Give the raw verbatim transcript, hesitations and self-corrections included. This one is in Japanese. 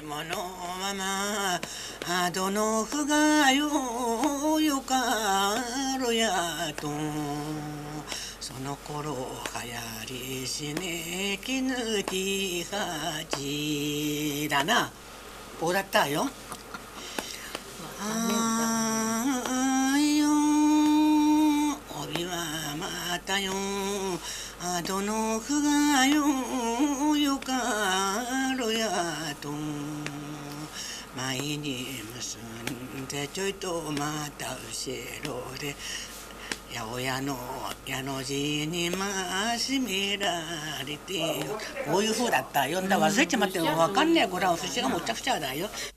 ものままあどのふがよよかろやとその頃流行りしねきぬきはちだな。こうだったよ。あーよ帯はまたよあどのふがよよかろやと前に結んでちょいとまた後ろで八百屋の矢の字にましめられてこういう風だったよ。んだ忘れちまって分かんねえ。これは節がもっちゃくちゃだよ。